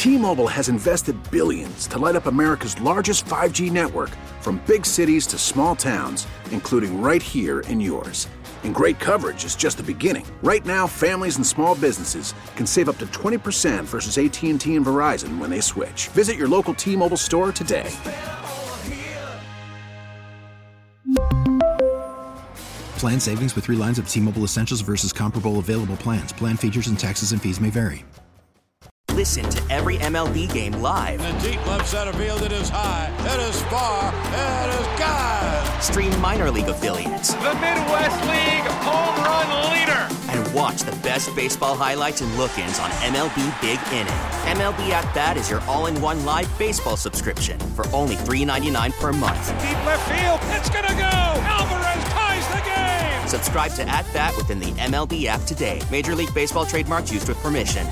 T-Mobile has invested billions to light up America's largest 5G network, from big cities to small towns, including right here in yours. And great coverage is just the beginning. Right now, families and small businesses can save up to 20% versus AT&T and Verizon when they switch. Visit your local T-Mobile store today. Plan savings with 3 lines of T-Mobile Essentials versus comparable available plans. Plan features and taxes and fees may vary. Listen to every MLB game live. In the deep left center field, it is high, it is far, it is gone. Stream minor league affiliates. The Midwest League home run leader. And watch the best baseball highlights and look-ins on MLB Big Inning. MLB At Bat is your all-in-one live baseball subscription for only $3.99 per month. Deep left field, it's gonna go. Alvarez ties the game. Subscribe to At Bat within the MLB app today. Major League Baseball trademarks used with permission.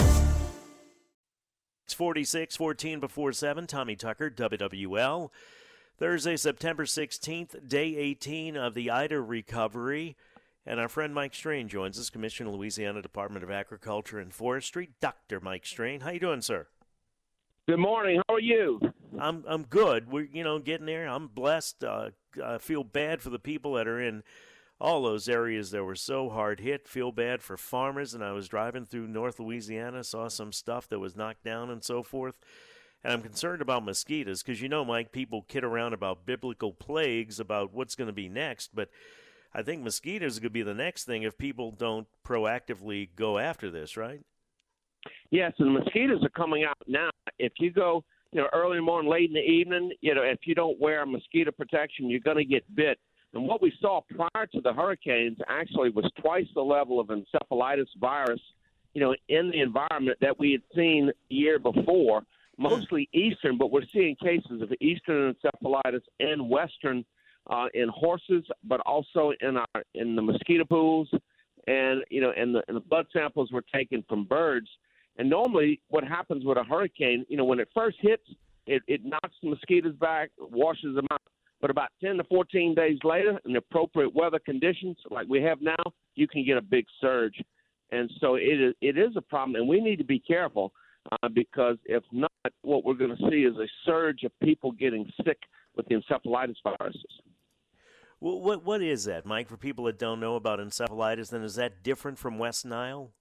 It's 46-14 before 7. Tommy Tucker, WWL. Thursday, September 16th, day 18 of the Ida recovery. And our friend Mike Strain joins us, Commissioner, Louisiana Department of Agriculture and Forestry. Dr. Mike Strain, how you doing, sir? Good morning. How are you? I'm good. We're getting there. I'm blessed. I feel bad for the people that are in all those areas that were so hard hit. Feel bad for farmers. And I was driving through North Louisiana, saw some stuff that was knocked down and so forth. And I'm concerned about mosquitoes because, Mike, people kid around about biblical plagues, about what's going to be next. But I think mosquitoes are going to be the next thing if people don't proactively go after this, right? Yes, and the mosquitoes are coming out now. If you go, early in the morning, late in the evening, if you don't wear mosquito protection, you're going to get bit. And what we saw prior to the hurricanes actually was twice the level of encephalitis virus, in the environment that we had seen the year before, mostly Eastern, but we're seeing cases of Eastern encephalitis and Western in horses, but also in the mosquito pools, and and the blood samples were taken from birds. And normally, what happens with a hurricane, when it first hits, it knocks the mosquitoes back, washes them out. But about 10 to 14 days later, in appropriate weather conditions like we have now, you can get a big surge. And so it is a problem, and we need to be careful because if not, what we're going to see is a surge of people getting sick with the encephalitis viruses. Well, what is that, Mike, for people that don't know about encephalitis? Then is that different from West Nile?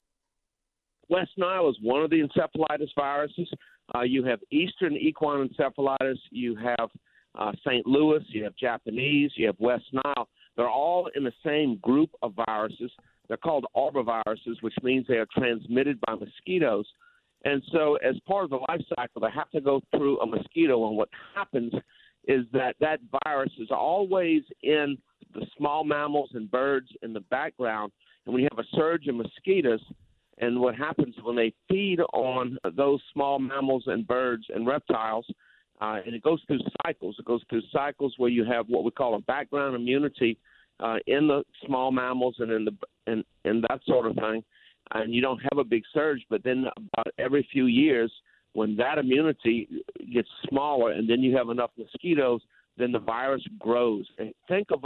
West Nile is one of the encephalitis viruses. You have Eastern equine encephalitis. You have St. Louis, you have Japanese, you have West Nile. They're all in the same group of viruses. They're called arboviruses, which means they are transmitted by mosquitoes. And so as part of the life cycle, they have to go through a mosquito. And what happens is that virus is always in the small mammals and birds in the background. And we have a surge of mosquitoes. And what happens when they feed on those small mammals and birds and reptiles, and it goes through cycles. It goes through cycles where you have what we call a background immunity in the small mammals and in that sort of thing, and you don't have a big surge. But then about every few years, when that immunity gets smaller, and then you have enough mosquitoes, then the virus grows. And think of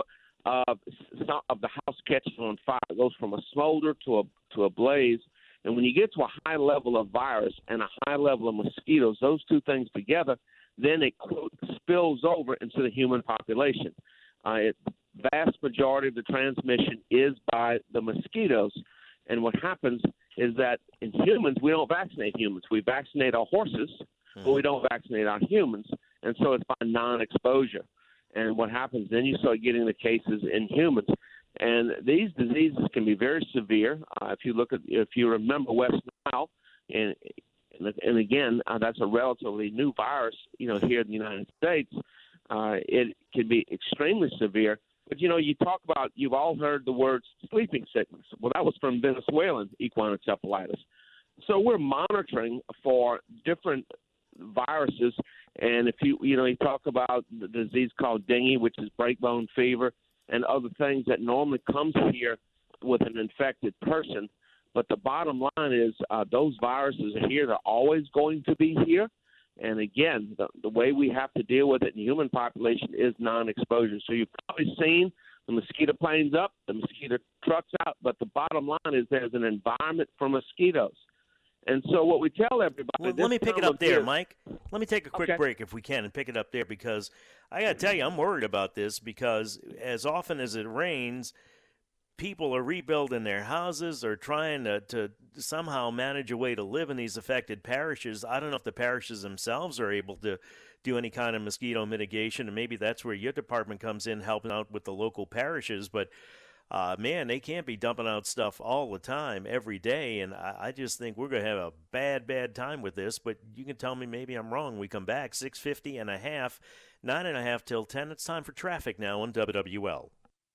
the house catching on fire. It goes from a smolder to a blaze. And when you get to a high level of virus and a high level of mosquitoes, those two things together, then it, quote, spills over into the human population. The vast majority of the transmission is by the mosquitoes. And what happens is that in humans, we don't vaccinate humans. We vaccinate our horses, but we don't vaccinate our humans. And so it's by non-exposure. And what happens, then you start getting the cases in humans. And these diseases can be very severe. If you remember West Nile, and again, that's a relatively new virus, here in the United States. It can be extremely severe. But, you've all heard the word sleeping sickness. Well, that was from Venezuelan equine encephalitis. So we're monitoring for different viruses. And if you talk about the disease called dengue, which is breakbone fever, and other things that normally comes here with an infected person. But the bottom line is those viruses are here. They're always going to be here. And, again, the way we have to deal with it in the human population is non-exposure. So you've probably seen the mosquito planes up, the mosquito trucks out, but the bottom line is there's an environment for mosquitoes. And so what we tell everybody... Well, let me pick it up there, Mike. Let me take a quick Okay. break if we can and pick it up there, because I got to tell you, I'm worried about this, because as often as it rains, people are rebuilding their houses or trying to somehow manage a way to live in these affected parishes. I don't know if the parishes themselves are able to do any kind of mosquito mitigation, and maybe that's where your department comes in, helping out with the local parishes. But man, they can't be dumping out stuff all the time, every day, and I just think we're going to have a bad time with this. But you can tell me maybe I'm wrong. We come back 6:50 and a half, 9:30 till 10. It's time for traffic now on WWL.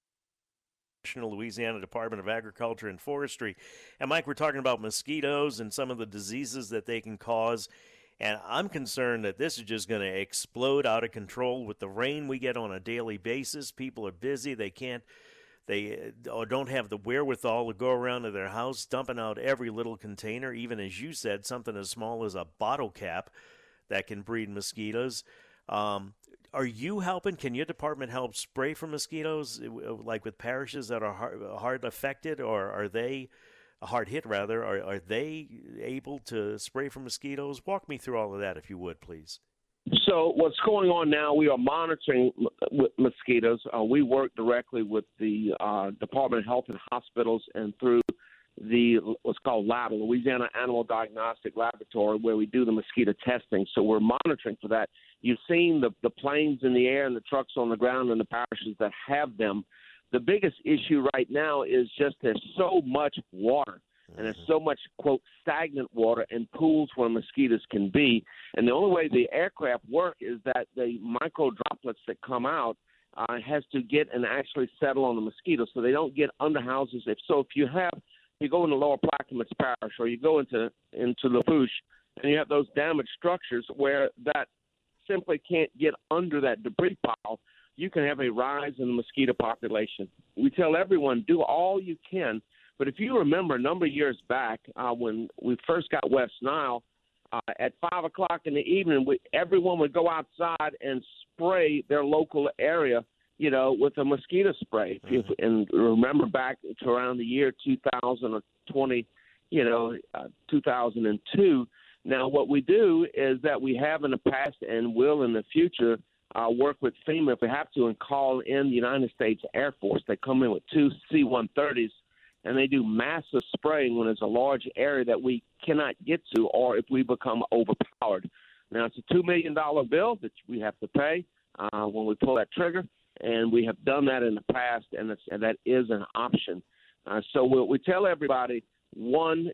Louisiana Department of Agriculture and Forestry. And Mike, we're talking about mosquitoes and some of the diseases that they can cause. And I'm concerned that this is just going to explode out of control with the rain we get on a daily basis. People are busy. They don't have the wherewithal to go around to their house dumping out every little container, even as you said, something as small as a bottle cap that can breed mosquitoes. Are you helping? Can your department help spray for mosquitoes, like with parishes that are hard affected, or are they hard hit, rather? Are they able to spray for mosquitoes? Walk me through all of that, if you would, please. So what's going on now, we are monitoring mosquitoes. We work directly with the Department of Health and Hospitals and through what's called LABA, Louisiana Animal Diagnostic Laboratory, where we do the mosquito testing. So we're monitoring for that. You've seen the planes in the air and the trucks on the ground in the parishes that have them. The biggest issue right now is just there's so much water, and there's so much, quote, stagnant water and pools where mosquitoes can be. And the only way the aircraft work is that the micro droplets that come out has to get and actually settle on the mosquitoes so they don't get under houses. If you go into Lower Plaquemines Parish or you go into Lafourche and you have those damaged structures where that simply can't get under that debris pile, you can have a rise in the mosquito population. We tell everyone, do all you can. But if you remember a number of years back when we first got West Nile, at 5 o'clock in the evening, everyone would go outside and spray their local area, with a mosquito spray. Mm-hmm. And remember back to around the year 2020, 2002. Now, what we do is that we have in the past and will in the future work with FEMA if we have to and call in the United States Air Force. They come in with 2 C-130s, and they do massive spraying when there's a large area that we cannot get to or if we become overpowered. Now, it's a $2 million bill that we have to pay when we pull that trigger, and we have done that in the past, and that is an option. So we tell everybody, one,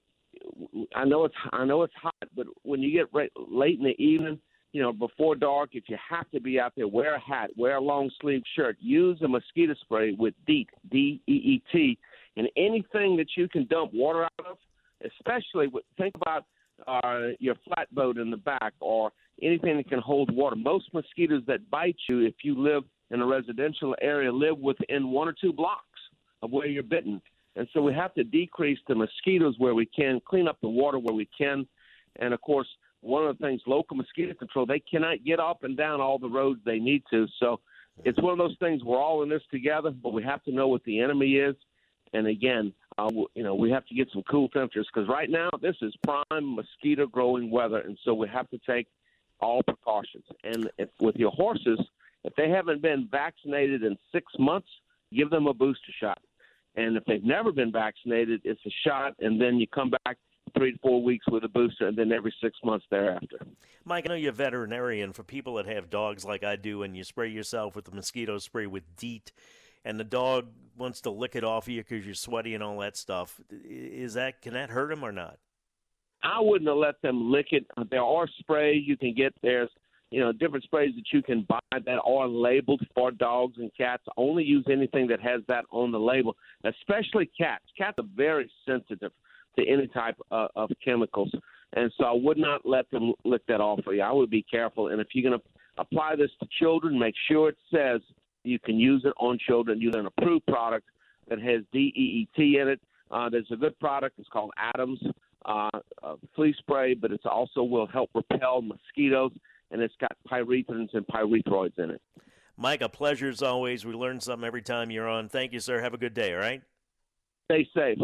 I know it's hot, but when you get late in the evening, before dark, if you have to be out there, wear a hat, wear a long-sleeve shirt, use a mosquito spray with DEET, D-E-E-T, and anything that you can dump water out of, especially think about your flatboat in the back or anything that can hold water. Most mosquitoes that bite you, if you live in a residential area, live within 1 or 2 blocks of where you're bitten. And so we have to decrease the mosquitoes where we can, clean up the water where we can. And, of course, one of the things, local mosquito control, they cannot get up and down all the roads they need to. So it's one of those things, we're all in this together, but we have to know what the enemy is. And, again, we have to get some cool temperatures because right now this is prime mosquito-growing weather, and so we have to take all precautions. And with your horses, if they haven't been vaccinated in 6 months, give them a booster shot. And if they've never been vaccinated, it's a shot, and then you come back 3 to 4 weeks with a booster, and then every 6 months thereafter. Mike, I know you're a veterinarian. For people that have dogs like I do, and you spray yourself with the mosquito spray with DEET, and the dog wants to lick it off of you because you're sweaty and all that stuff, can that hurt them or not? I wouldn't have let them lick it. There are sprays you can get. There's different sprays that you can buy that are labeled for dogs and cats. Only use anything that has that on the label, especially cats. Cats are very sensitive to any type of chemicals, and so I would not let them lick that off for you. I would be careful, and if you're going to apply this to children, make sure it says you can use it on children. Use an approved product that has DEET in it. There's a good product. It's called Adams flea spray, but it also will help repel mosquitoes, and it's got pyrethrins and pyrethroids in it. Mike, a pleasure as always. We learn something every time you're on. Thank you, sir. Have a good day, all right? Stay safe.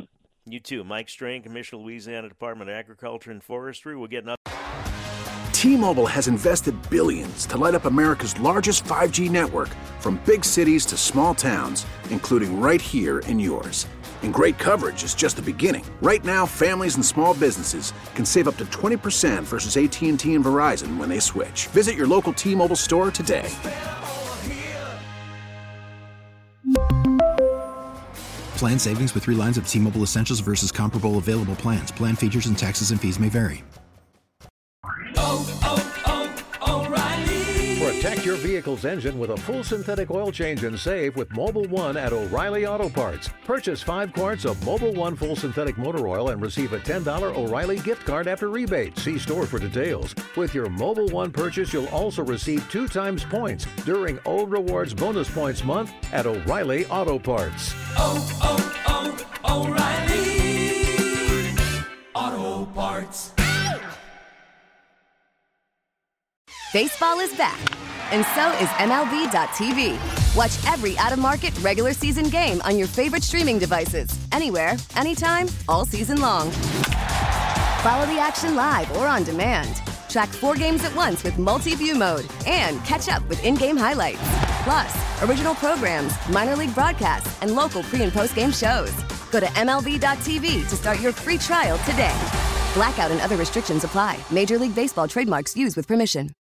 You too. Mike Strain, Commissioner, Louisiana Department of Agriculture and Forestry. We'll get an T-Mobile has invested billions to light up America's largest 5G network, from big cities to small towns, including right here in yours. And great coverage is just the beginning. Right now, families and small businesses can save up to 20% versus AT&T and Verizon when they switch. Visit your local T-Mobile store today. Plan savings with 3 lines of T-Mobile Essentials versus comparable available plans. Plan features and taxes and fees may vary. O'Reilly. Protect your vehicle's engine with a full synthetic oil change and save with Mobil 1 at O'Reilly Auto Parts. Purchase 5 quarts of Mobil 1 full synthetic motor oil and receive a $10 O'Reilly gift card after rebate. See store for details. With your Mobil 1 purchase, you'll also receive 2 times points during O Rewards Bonus Points Month at O'Reilly Auto Parts. O'Reilly Auto Parts. Baseball is back, and so is MLB.tv. Watch every out-of-market regular season game on your favorite streaming devices, anywhere, anytime, all season long. Follow the action live or on demand. Track 4 games at once with multi-view mode and catch up with in-game highlights. Plus, original programs, minor league broadcasts, and local pre- and post-game shows. Go to MLB.tv to start your free trial today. Blackout and other restrictions apply. Major League Baseball trademarks used with permission.